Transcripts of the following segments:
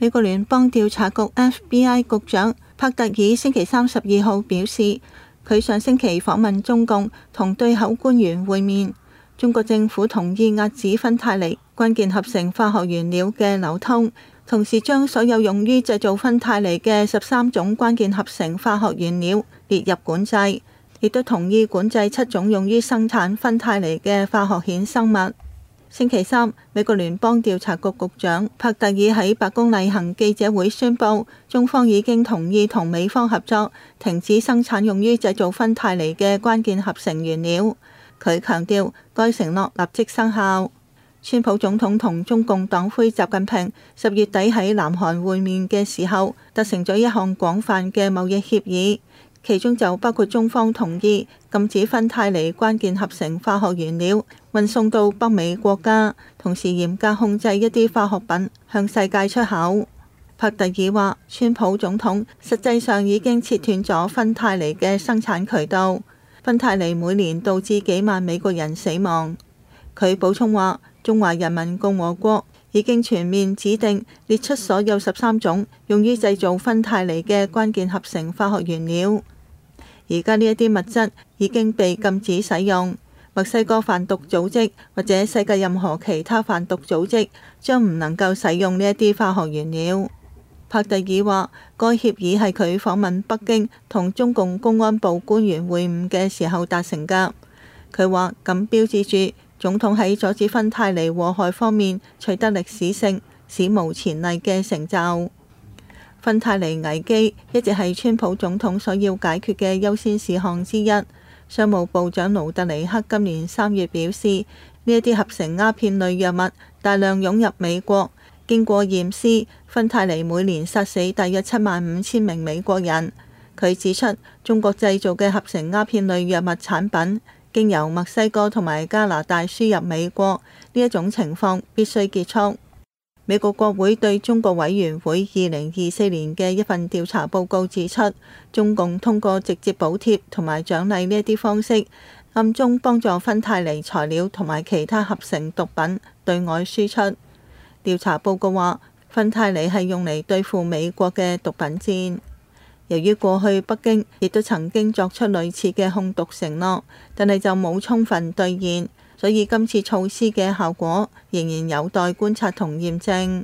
美國聯邦調查局 FBI 局長帕特爾星期32號表示，佢上星期訪問中共，同對口官員會面。中國政府同意遏止芬太尼關鍵合成化學原料嘅流通，同時將所有用於製造芬太尼嘅13種關鍵合成化學原料列入管制，亦都同意管制7種用於生產芬太尼嘅化學衍生物。星期三，美國聯邦調查局局長帕特爾喺白宮例行記者會宣布，中方已經同意同美方合作，停止生產用於製造芬太尼嘅關鍵合成原料。佢強調，該承諾立即生效。川普總統同中共黨魁習近平10月底喺南韓會面嘅時候，達成咗一項廣泛嘅貿易協議，其中就包括中方同意禁止芬太尼關鍵合成化學原料運送到北美國家，同時嚴格控制一啲化學品向世界出口。帕特爾話，川普總統實際上已經切斷咗芬太尼嘅生產渠道，芬太尼每年導致幾萬美國人死亡。佢補充話，中華人民共和國已經全面指定列出所有13種用於製造芬太尼嘅關鍵合成化學原料。而家呢一啲物質已經被禁止使用，墨西哥販毒組織或者世界任何其他販毒組織將唔能夠使用呢一啲化學原料。帕特爾話，該協議係佢訪問北京同中共公安部官員會晤嘅時候達成㗎。佢話咁標誌住總統喺阻止芬太尼禍害方面取得歷史性、史無前例嘅成就。芬太尼危機一直係川普總統所要解決嘅優先事項之一。商務部長盧特尼克今年3月表示，呢一啲合成鴉片類藥物大量湧入美國，經過驗屍，芬太尼每年殺死大約75000名美國人。佢指出，中國製造嘅合成鴉片類藥物產品經由墨西哥同埋加拿大輸入美國，呢一種情況必須結束。美國國會對中國委員會2024年嘅一份調查報告指出，中共通過直接補貼同埋獎勵呢一啲方式，暗中幫助芬太尼材料同埋其他合成毒品對外輸出。調查報告話，芬太尼係用嚟對付美國嘅毒品戰。由於過去北京亦都曾經作出類似嘅控毒承諾，但係就冇充分兌現，所以今次措施嘅效果仍然有待觀察同驗證。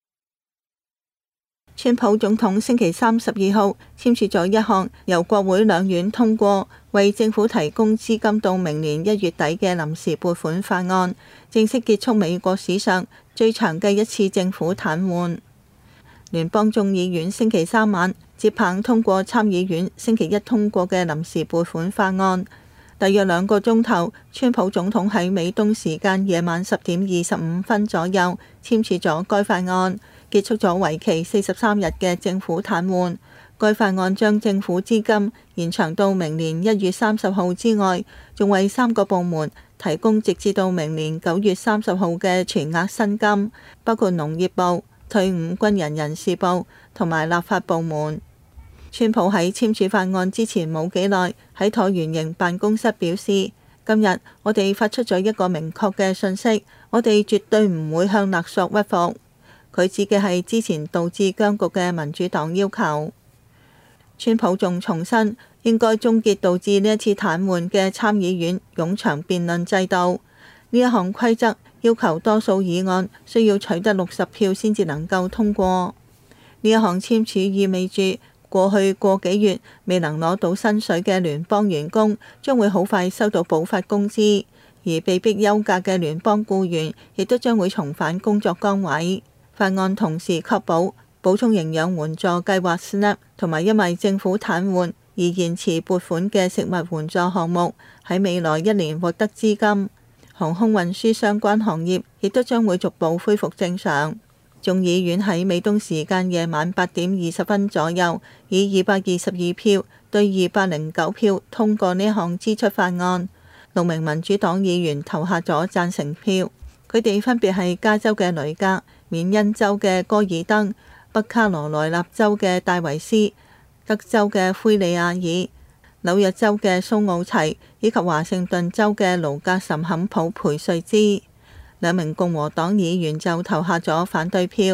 川普總統星期32號簽署咗一項由國會兩院通過，為政府提供資金到明年1月底嘅臨時撥款法案，正式結束美國史上最長嘅一次政府癱瘓。聯邦眾議院星期3晚接棒通過參議院星期1通過嘅臨時撥款法案。大約2個鐘頭，川普總統喺美東時間夜晚10點25分左右簽署咗該法案，結束咗為期43日嘅政府癱瘓。該法案將政府資金延長到明年1月30號之外，仲為3個部門提供直至到明年9月30號嘅全額薪金，包括農業部、退伍軍人人士部同埋立法部門。川普喺簽署法案之前冇幾耐，喺橢圓形辦公室表示，今日我哋發出咗一個明確嘅訊息，我哋絕對唔會向勒索屈服。佢指嘅係之前導致僵局嘅民主黨要求。川普仲重申，應該終結導致呢一次癱瘓嘅參議院冗長辯論制度。呢一項規則要求多數議案需要取得60票先至能夠通過。呢一項簽署意味住，過去個幾月未能攞到薪水嘅聯邦員工將會好快收到補發工資，而被迫休假嘅聯邦僱員亦都將會重返工作崗位。法案同時確保補充營養援助計劃 SNAP 同埋因為政府癱瘓而延遲撥款嘅食物援助項目喺未來1年獲得資金。航空運輸相關行業亦都將會逐步恢復正常。眾議院喺美東時間夜晚8點20分左右，以222票對209票通過呢項支出法案。6名民主黨議員投下咗贊成票，佢哋分別係加州嘅雷格、緬因州嘅戈爾登、北卡羅來納州嘅戴維斯、德州嘅灰利亞爾、紐約州嘅蘇奧齊以及華盛頓州嘅盧格什坎普培瑞茲。2名共和黨議員就投下咗反對票，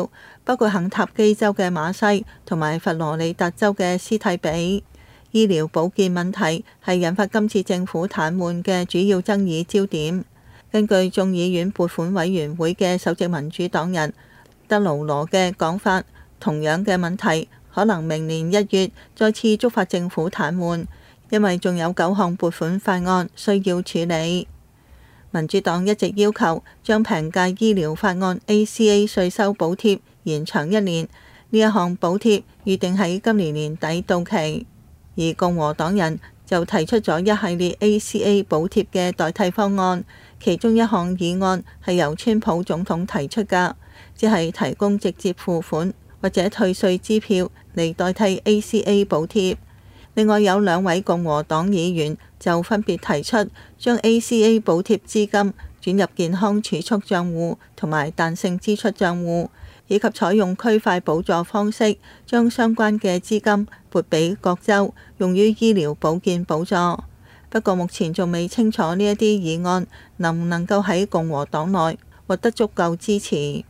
包括肯塔基州嘅馬西同埋佛羅里達州嘅斯蒂比。醫療保健問題係引發今次政府癱瘓嘅主要爭議焦點。根據眾議院撥款委員會嘅首席民主黨人德勞羅嘅講法，同樣嘅問題可能明年1月再次觸發政府癱瘓，因為仲有9項撥款法案需要處理。民主黨一直要求將平價醫療法案 ACA 稅收補貼延長1年，呢一項補貼預定喺今年年底到期。而共和黨人就提出咗一系列 ACA 補貼嘅代替方案，其中一項議案係由川普總統提出㗎，即係提供直接付款或者退稅支票嚟代替 ACA 補貼。另外有2位共和黨議員就分別提出將 ACA 補貼資金轉入健康儲蓄帳戶同埋彈性支出帳戶，以及採用區塊補助方式，將相關嘅資金撥俾各州，用於醫療保健補助。不過目前仲未清楚呢一啲議案能唔能夠喺共和黨內獲得足夠支持。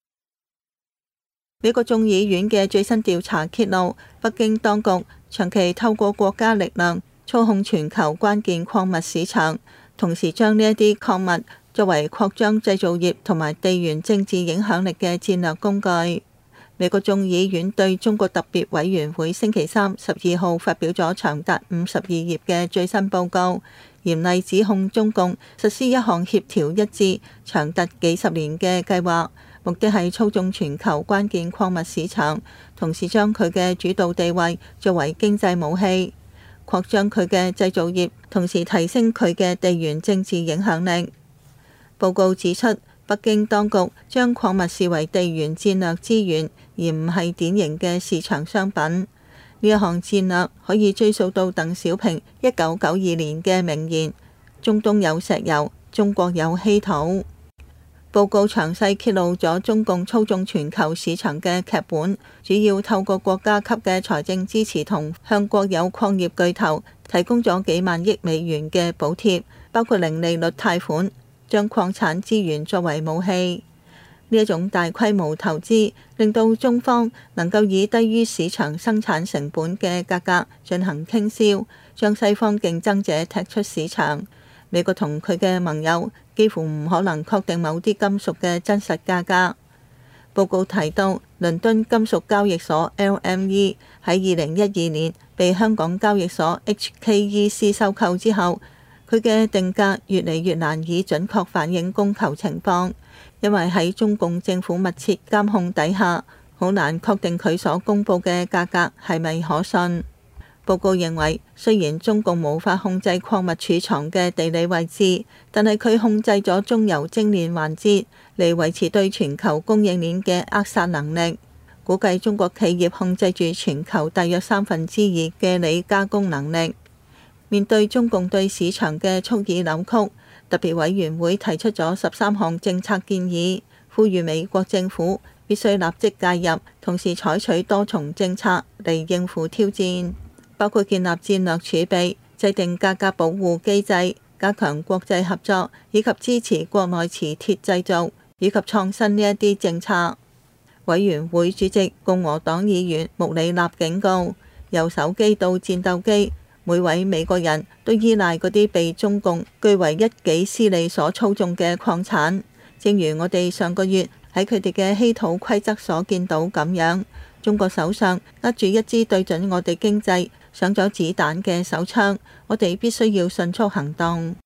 美國眾議院嘅最新調查揭露，北京當局長期透過國家力量操控全球關鍵礦物市場，同時將呢一啲礦物作為擴張製造業同埋地緣政治影響力嘅戰略工具。美國眾議院對中國特別委員會星期三12號發表咗長達52頁嘅最新報告，嚴厲指控中共實施一項協調一致、長達幾十年嘅計劃，目的係操縱全球關鍵礦物市場，同時將佢嘅主導地位作為經濟武器，擴張佢嘅製造業，同時提升佢嘅地緣政治影響力。報告指出，北京當局將礦物視為地緣戰略資源，而唔係典型嘅市場商品。呢一項戰略可以追溯到鄧小平1992年嘅名言：中東有石油，中國有稀土。報告詳細揭露咗中共操縱全球市場嘅劇本，主要透過國家級嘅財政支持同向國有礦業巨頭提供咗幾萬億美元嘅補貼，包括零利率貸款，將礦產資源作為武器。呢一種大規模投資令到中方能夠以低於市場生產成本嘅價格進行傾銷，將西方競爭者踢出市場。美國同佢嘅盟友幾乎唔可能確定某啲金屬嘅真實價格。報告提到，倫敦金屬交易所 LME 喺2012年被香港交易所 HKEC 收購之後，佢嘅定價越嚟越難以準確反映供求情況，因為喺中共政府密切監控底下，好難確定佢所公佈嘅價格係咪可信。報告認為，雖然中共無法控制礦物儲藏嘅地理位置，但係佢控制咗中游精煉環節嚟維持對全球供應鏈嘅扼殺能力。估計中國企業控制住全球大約2/3嘅鋰加工能力。面對中共對市場嘅蓄意扭曲，特別委員會提出咗13項政策建議，呼籲美國政府必須立即介入，同時採取多重政策嚟應付挑戰，包括建立戰略儲備、制定價格保護機制、加強國際合作，以及支持國內磁鐵製造以及創新呢一啲政策。委員會主席共和黨議員穆里納警告，由手機到戰鬥機，每位美國人都依賴嗰啲被中共據為一己私利所操縱嘅礦產，正如我哋上個月喺佢哋嘅稀土規則所見到咁樣。中國手上握住一支對準我哋經濟上咗子彈嘅手槍，我哋必須要迅速行動。